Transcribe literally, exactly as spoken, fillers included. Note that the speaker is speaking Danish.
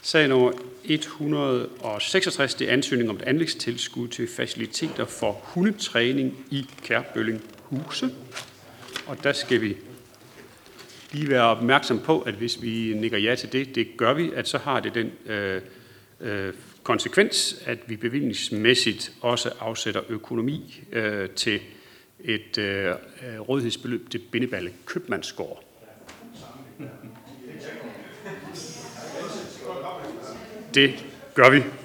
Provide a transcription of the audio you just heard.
Sag nummer et hundrede og seksogtres, det er ansøgning om et anlægstilskud til faciliteter for hundetræning i Kærbølling Huse. Og der skal vi lige være opmærksom på, at hvis vi nikker ja til det, det gør vi, at så har det den øh, øh, konsekvens, at vi bevillingsmæssigt også afsætter økonomi øh, til et øh, rådighedsbeløb til Bindeballe Købmandsgård. Det gør vi.